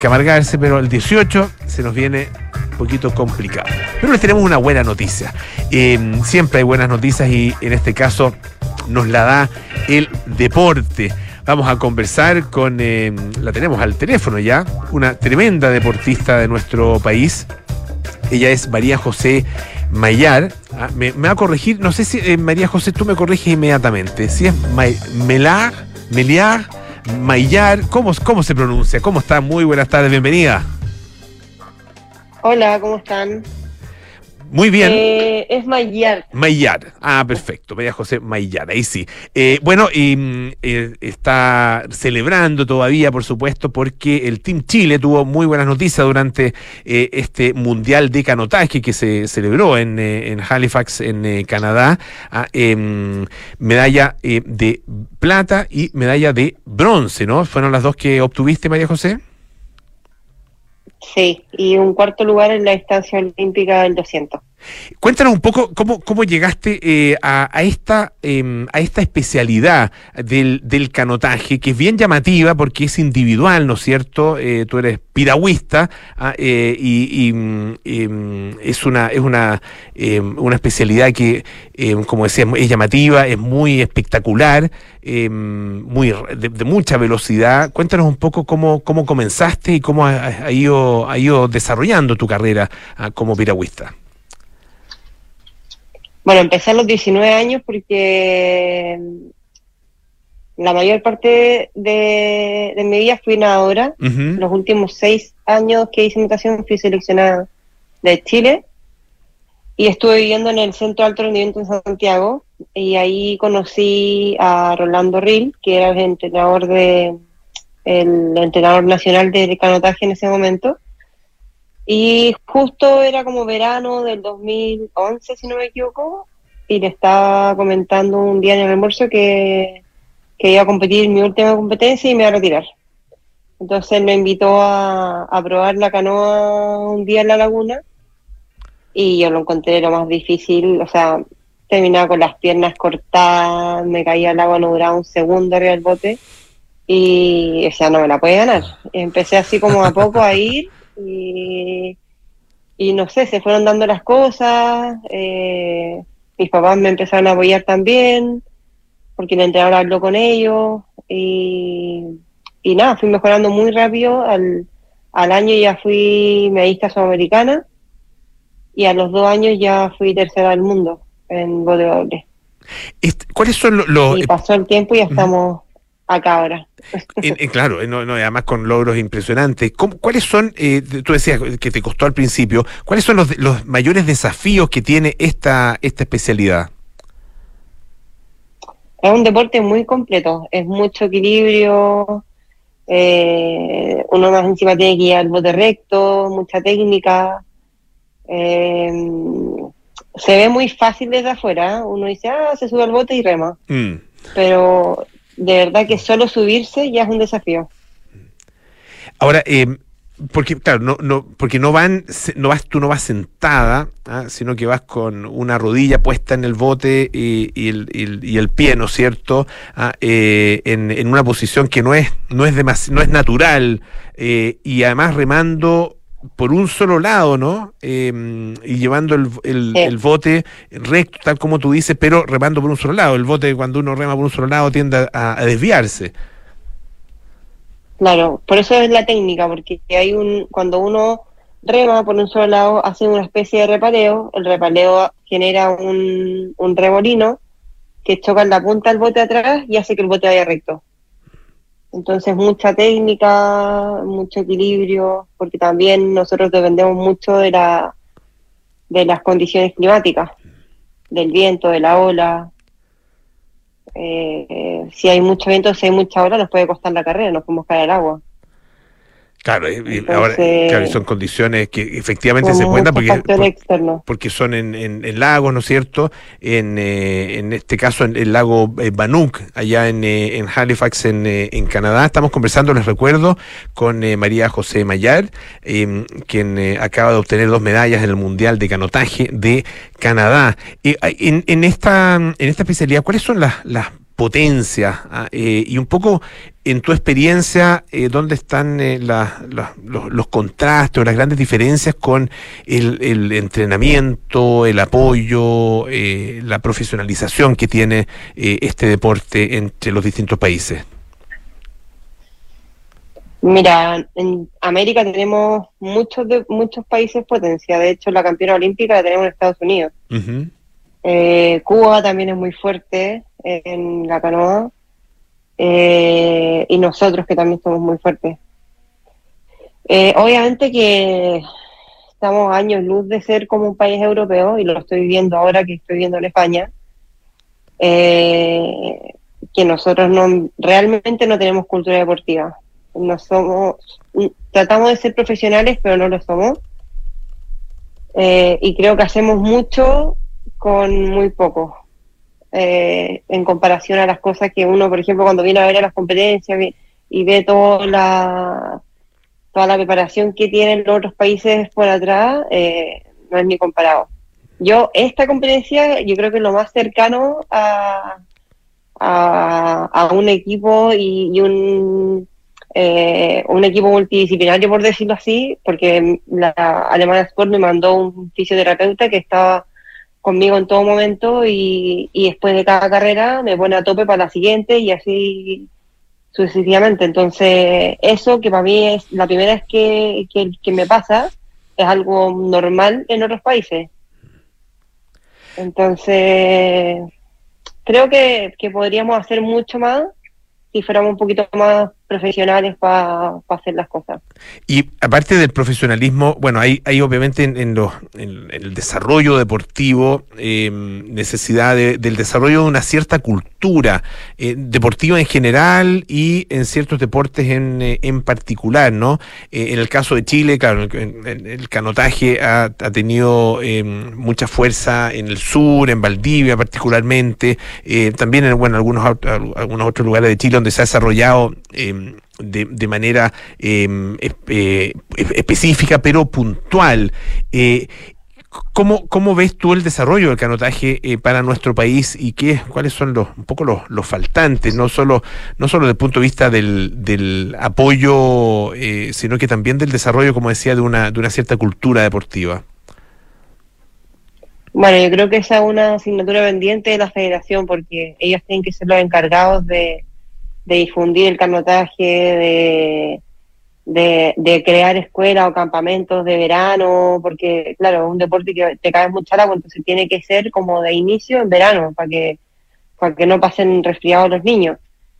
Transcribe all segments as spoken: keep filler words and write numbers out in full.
que amargarse, pero el dieciocho se nos viene un poquito complicado. Pero les tenemos una buena noticia. Eh, siempre hay buenas noticias y en este caso nos la da el deporte. Vamos a conversar con, eh, la tenemos al teléfono ya, una tremenda deportista de nuestro país. Ella es María José Mayar. Ah, me, me va a corregir, no sé si eh, María José, tú me corriges inmediatamente. Si es May, Melar, Meliar, Mayar, ¿cómo, ¿cómo se pronuncia? ¿Cómo está? Muy buenas tardes, bienvenida. Hola, ¿cómo están? Muy bien. Eh, es Mayar. Mayar. Ah, perfecto. María José Mayar, ahí sí. Eh, bueno, y eh, está celebrando todavía, por supuesto, porque el Team Chile tuvo muy buenas noticias durante eh, este Mundial de Canotaje que se celebró en, eh, en Halifax, en eh, Canadá. Ah, eh, medalla eh, de plata y medalla de bronce, ¿no? ¿Fueron las dos que obtuviste, María José? Sí, y un cuarto lugar en la distancia olímpica del doscientos. Cuéntanos un poco cómo, cómo llegaste eh, a, a esta eh, a esta especialidad del, del canotaje, que es bien llamativa porque es individual, ¿no es cierto? Eh, tú eres piragüista ah, eh, y, y eh, es una es una eh, una especialidad que, eh, como decía, es llamativa, es muy espectacular, eh, muy de, de mucha velocidad. Cuéntanos un poco cómo cómo comenzaste y cómo has ha ido ha ido desarrollando tu carrera ah, como piragüista. Bueno, empecé a los diecinueve años porque la mayor parte de, de mi vida fui nadadora. Uh-huh. Los últimos seis años que hice natación fui seleccionada de Chile y estuve viviendo en el Centro de Alto Rendimiento en Santiago y ahí conocí a Rolando Ril, que era el entrenador de el entrenador nacional de canotaje en ese momento. Y justo era como verano del dos mil once, si no me equivoco, y le estaba comentando un día en el almuerzo que, que iba a competir en mi última competencia y me iba a retirar. Entonces me invitó a, a probar la canoa un día en la laguna y yo lo encontré lo más difícil, o sea, terminaba con las piernas cortadas, me caía al agua, no duraba un segundo arriba del bote y, o sea, no me la podía ganar. Empecé así como a poco a ir. Y, y no sé, se fueron dando las cosas, eh, mis papás me empezaron a apoyar también, porque el entrenador habló con ellos, y, y nada, fui mejorando muy rápido, al, al año ya fui medallista sudamericana, y a los dos años ya fui tercera del mundo en bote doble. ¿Cuáles son los...? Lo, y pasó el tiempo y ya estamos... Uh-huh. Acá ahora. En, en, claro, no, no, además con logros impresionantes. ¿Cómo, ¿Cuáles son, eh, tú decías que te costó al principio, cuáles son los, los mayores desafíos que tiene esta, esta especialidad? Es un deporte muy completo, es mucho equilibrio, eh, uno más encima tiene que ir al bote recto, mucha técnica, eh, se ve muy fácil desde afuera, ¿eh? Uno dice, ah, se sube al bote y rema, mm. pero... de verdad que solo subirse ya es un desafío. Ahora, eh, porque claro, no, no, porque no van, no vas, tú no vas sentada, ¿ah? Sino que vas con una rodilla puesta en el bote y, y, el, y, el, y el pie, ¿no es cierto? ¿Ah? Eh, en, en una posición que no es, no es demasi- no es natural, eh, y además remando por un solo lado, ¿no? Eh, y llevando el, el, sí. el bote recto, tal como tú dices, pero remando por un solo lado. El bote, cuando uno rema por un solo lado, tiende a, a desviarse. Claro, por eso es la técnica, porque hay un cuando uno rema por un solo lado, hace una especie de repaleo, el repaleo genera un, un remolino que choca en la punta del bote atrás y hace que el bote vaya recto. Entonces mucha técnica, mucho equilibrio, porque también nosotros dependemos mucho de la de las condiciones climáticas, del viento, de la ola. Eh, eh, si hay mucho viento, si hay mucha ola, nos puede costar la carrera, nos podemos caer al agua. Claro, y Entonces, ahora claro, son condiciones que efectivamente se cuentan porque, por, porque son en, en, en lagos, ¿no es cierto? En, eh, en este caso, en el lago eh, Bannock, allá en, eh, en Halifax, en, eh, en Canadá. Estamos conversando, les recuerdo, con eh, María José Mayar, eh, quien eh, acaba de obtener dos medallas en el Mundial de Canotaje de Canadá. Eh, en, en, esta, en esta especialidad, ¿cuáles son las, las potencias, ¿ah? Eh, y un poco en tu experiencia, eh, ¿dónde están eh, la- la- los, los contrastes o las grandes diferencias con el, el entrenamiento, el apoyo, eh, la profesionalización que tiene eh, este deporte entre los distintos países? Mira, en América tenemos muchos de, muchos países potencia. De hecho, la campeona olímpica la tenemos en Estados Unidos. Ujú. Eh, Cuba también es muy fuerte en la canoa. Eh, y nosotros que también somos muy fuertes. Eh, obviamente que estamos a años luz de ser como un país europeo, y lo estoy viendo ahora que estoy viendo en España, eh, que nosotros no realmente no tenemos cultura deportiva. No somos, tratamos de ser profesionales, pero no lo somos. Eh, y creo que hacemos mucho con muy poco. Eh, en comparación a las cosas que uno, por ejemplo, cuando viene a ver a las competencias vi- y ve toda la, toda la preparación que tienen los otros países por atrás, eh, no es ni comparado. Yo, esta competencia, yo creo que es lo más cercano a, a, a un equipo y, y un, eh, un equipo multidisciplinario, por decirlo así, porque la Alemana Sport me mandó un fisioterapeuta que estaba conmigo en todo momento, y, y después de cada carrera me pone a tope para la siguiente y así sucesivamente. Entonces, eso que para mí es la primera vez que, que, que me pasa, es algo normal en otros países. Entonces, creo que, que podríamos hacer mucho más si fuéramos un poquito más profesionales para pa hacer las cosas. Y aparte del profesionalismo, bueno, hay, hay obviamente en, en, los- en- en el desarrollo deportivo eh, necesidad de- del desarrollo de una cierta cultura eh, deportiva en general y en ciertos deportes en, eh, en particular, ¿no? Eh, en el caso de Chile, claro, en- en- el canotaje ha, ha tenido eh, mucha fuerza en el sur, en Valdivia particularmente, eh, también en bueno, algunos, ot- algunos otros lugares de Chile donde se ha desarrollado eh, de, de manera eh, eh, específica pero puntual. Eh, ¿cómo, ¿Cómo ves tú el desarrollo del canotaje eh, para nuestro país y qué, cuáles son los un poco los, los faltantes, no solo no solo desde el punto de vista del, del apoyo, eh, sino que también del desarrollo, como decía, de una de una cierta cultura deportiva? Bueno, yo creo que esa es una asignatura pendiente de la federación, porque ellos tienen que ser los encargados de, de difundir el canotaje, de, de, de crear escuelas o campamentos de verano, porque claro, es un deporte que te cae mucha agua, entonces tiene que ser como de inicio en verano, para que, para que no pasen resfriados los niños.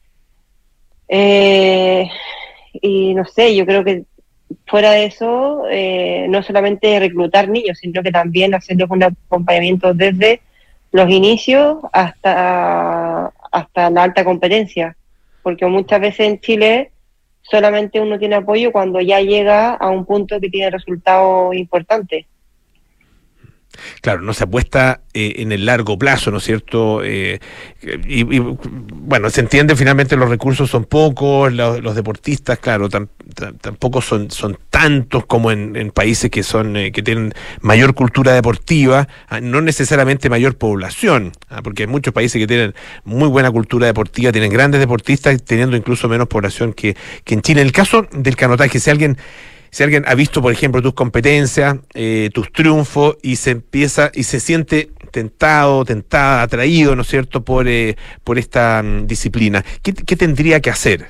Eh, y no sé, yo creo que fuera de eso, eh, no solamente reclutar niños, sino que también hacerles un acompañamiento desde los inicios hasta, hasta la alta competencia, porque muchas veces en Chile solamente uno tiene apoyo cuando ya llega a un punto que tiene resultados importantes. Claro, no se apuesta eh, en el largo plazo, ¿no es cierto? Eh, y, y, bueno, se entiende, finalmente los recursos son pocos, los, los deportistas, claro, tam, tam, tampoco son, son tantos como en, en países que son eh, que tienen mayor cultura deportiva, ah, no necesariamente mayor población, ah, porque hay muchos países que tienen muy buena cultura deportiva, tienen grandes deportistas, teniendo incluso menos población que, que en Chile. En el caso del canotaje, si alguien Si alguien ha visto, por ejemplo, tus competencias, eh, tus triunfos, y se empieza y se siente tentado, tentada, atraído, ¿no es cierto?, por, eh, por esta mm, disciplina, ¿qué, ¿qué tendría que hacer?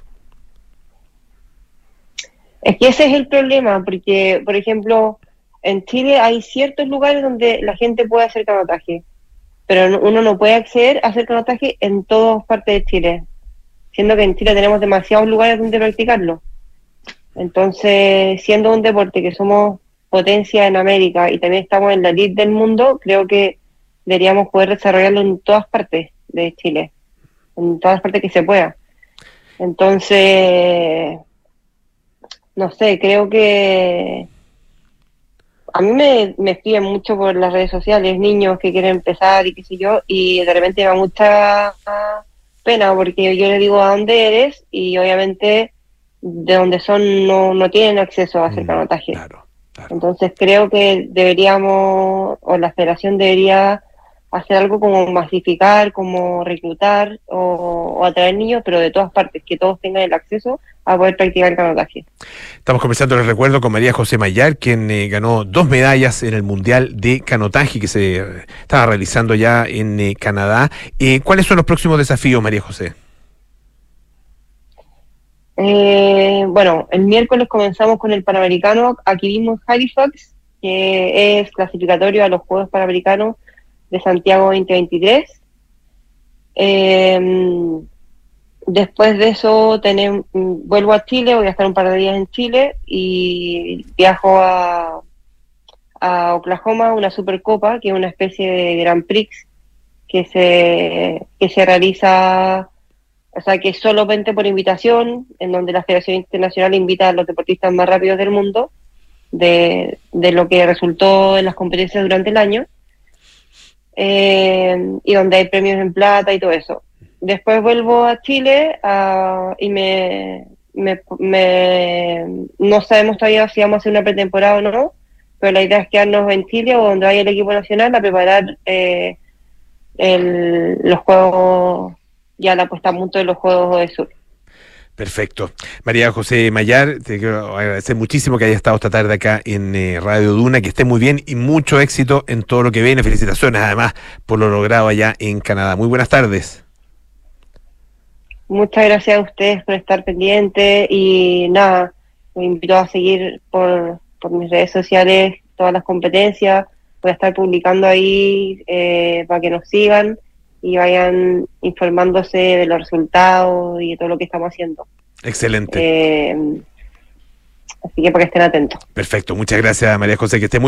Es que ese es el problema, porque, por ejemplo, en Chile hay ciertos lugares donde la gente puede hacer canotaje, pero no- uno no puede acceder a hacer canotaje en todas partes de Chile, siendo que en Chile tenemos demasiados lugares donde practicarlo. Entonces, siendo un deporte que somos potencia en América y también estamos en la elite del mundo, creo que deberíamos poder desarrollarlo en todas partes de Chile, en todas partes que se pueda. Entonces, no sé, creo que a mí me, me escriben mucho por las redes sociales niños que quieren empezar y qué sé yo, y de repente me da mucha pena porque yo les digo a dónde eres y obviamente de donde son no, no tienen acceso a hacer Mm, canotaje. claro, claro. Entonces creo que deberíamos, o la federación debería hacer algo como masificar, como reclutar o, o atraer niños, pero de todas partes, que todos tengan el acceso a poder practicar el canotaje. Estamos conversando, les recuerdo, con María José Mayar, quien eh, ganó dos medallas en el Mundial de Canotaje que se eh, estaba realizando ya en eh, Canadá. Eh, ¿Cuáles son los próximos desafíos, María José? Eh, bueno, el miércoles comenzamos con el Panamericano aquí mismo en Halifax, que es clasificatorio a los Juegos Panamericanos de Santiago veinte veintitrés. Eh, después de eso tenemos, vuelvo a Chile, voy a estar un par de días en Chile y viajo a, a Oklahoma, una Supercopa, que es una especie de Grand Prix que se, que se realiza, o sea, que es solamente por invitación, en donde la Federación Internacional invita a los deportistas más rápidos del mundo, de, de lo que resultó en las competencias durante el año. Eh, y donde hay premios en plata y todo eso. Después vuelvo a Chile uh, y me, me, me no sabemos todavía si vamos a hacer una pretemporada o no, pero la idea es quedarnos en Chile o donde vaya el equipo nacional a preparar eh, el, los juegos, ya la puesta a punto de los Juegos de Sur. Perfecto. María José Mayar, te quiero agradecer muchísimo que haya estado esta tarde acá en eh, Radio Duna, que esté muy bien y mucho éxito en todo lo que viene. Felicitaciones además por lo logrado allá en Canadá. Muy buenas tardes. Muchas gracias a ustedes por estar pendientes y nada, me invito a seguir por, por mis redes sociales todas las competencias. Voy a estar publicando ahí eh, para que nos sigan y vayan informándose de los resultados y de todo lo que estamos haciendo. Excelente. Eh, así que para que estén atentos. Perfecto, muchas gracias María José, que esté muy